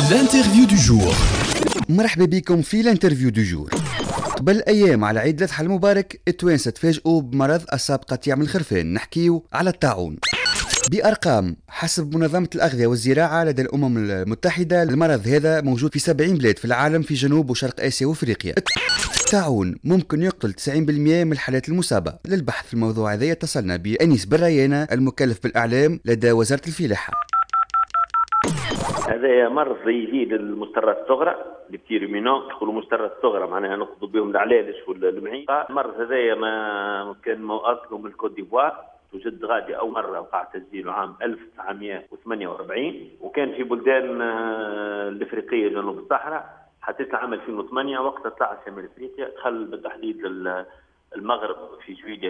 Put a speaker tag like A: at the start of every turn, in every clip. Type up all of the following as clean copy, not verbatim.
A: الانترفيو دو جور.
B: مرحبا بكم في الانترفيو دو جور. قبل ايام على عيد الأضحى المبارك التوانسه تفاجئوا بمرض اصاب قطيع من الخرفان، نحكيو على الطاعون. بأرقام حسب منظمة الأغذية والزراعة لدى الأمم المتحدة، المرض هذا موجود في 70 بلاد في العالم في جنوب وشرق آسيا وأفريقيا. الطاعون ممكن يقتل 90% من الحالات المصابة. للبحث في الموضوع هذا اتصلنا بأنيس بريانة المكلف بالإعلام لدى وزارة الفلاحة.
C: هذا مرض يجي للمسترات الصغرى البتيرومينون، يقولوا مسترات الصغرى معناها نقصدوا بهم العلالش والمعين. المرض هذا ما كان اصله من الكوت ديفوار، توجد غادي أول مرة وقع تسجيله عام 1948، وكان في بلدان الإفريقية جنوب الصحراء حتى عام 2008 وقت طلع شمال إفريقيا، دخل بالتحديد المغرب في جويلية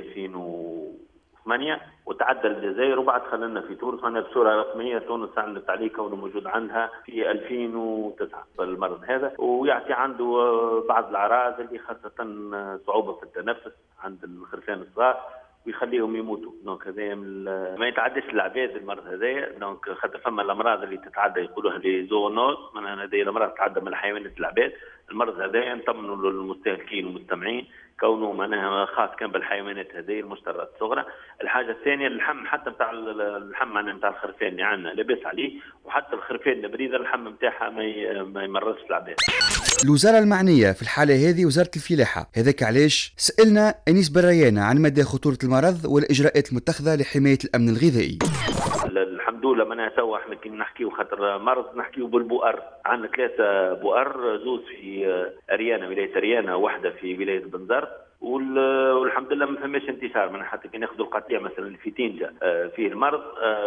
C: 2008 وتعدى الجزائر، وبعد خلنا في تونس. وانا بصوره رسميه تونس اعلنت عليه كونه موجود عندها في 2009 المرض هذا، ويعطي عنده بعض الاعراض اللي خاصه صعوبه في التنفس عند الخرفان الصغار ويخليهم يموتوا. دونك هذا ما يتعداش العباد المرض هذايا، دونك خاطر فما الامراض اللي تتعدى يقولوها لي زونوز، معناها هذه الامراض تتعدى من الحيوانات العباد. المرض هذايا نطمنوا للمستهلكين والمستمعين كونه معناها خاص كان بالحيوانات هذه المسترات الصغرى. الحاجه الثانيه اللحم حتى نتاع اللحم معناها نتاع الخرفان اللي عندنا لاباس عليه، وحتى الخرفان البريده اللحم نتاعها ما يمرضش العباد.
B: الوزاره المعنيه في الحاله هذه وزاره الفلاحه، هذاك علاش سالنا انيس بريانة عن مدى خطوره المرض والاجراءات المتخذه لحمايه الامن الغذائي.
C: الحمد لله معناها توا احنا كي نحكيو خاطر مرض نحكيو بالبؤر، عندنا 3 بؤر، زوز في اريانا ولايه اريانا، واحده في ولايه بنزرت، والحمد لله ما فماش انتشار. من حتى كي ناخذوا القطيع مثلا في تينجا فيه المرض،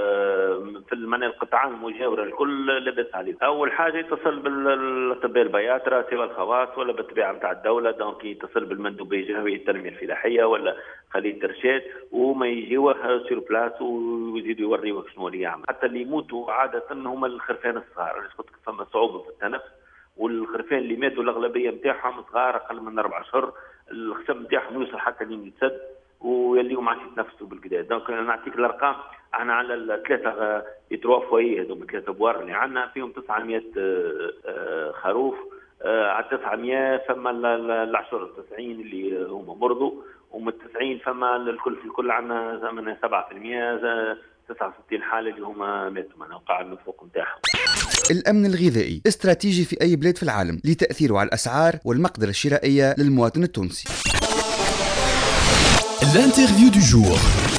C: في المناطق القطعان المجاوره الكل لاباس عليه. اول حاجه يتصل بالاطباء البياتره سواء الخواص ولا بالطبيعه نتاع الدوله، دونك يتصل بالمندوبيه الجهويه التنميه الفلاحيه ولا خلية ترشاد، وما يجيوه سير بلاس ويزيدوا يوريوه شنو اللي يعمل. حتى اللي يموتوا عاده هما الخرفان الصغار، اللي قلت فما صعوبه في التنفس، والخرفان اللي ماتوا الاغلبيه نتاعهم صغار اقل من 4 اشهر، الخشم نتاعهم يوصل حتى لين يتسد ويليو ما عادش يتنفسوا بالكدا. دونك نعطيك الارقام، احنا على الثلاثه يتروفوا هذوما 3 بوار اللي عندنا فيهم 900 خروف، على 900 فما العشر 90 اللي هما مرضوا، ومن 90 فما الكل في الكل عندنا زمن 7% 69 حاله اللي هما ماتوا معنا وقع النفوق نتاعهم.
B: الامن الغذائي استراتيجي في اي بلاد في العالم لتاثيره على الاسعار والمقدره الشرائيه للمواطن التونسي.
A: الانترفيو دو جور.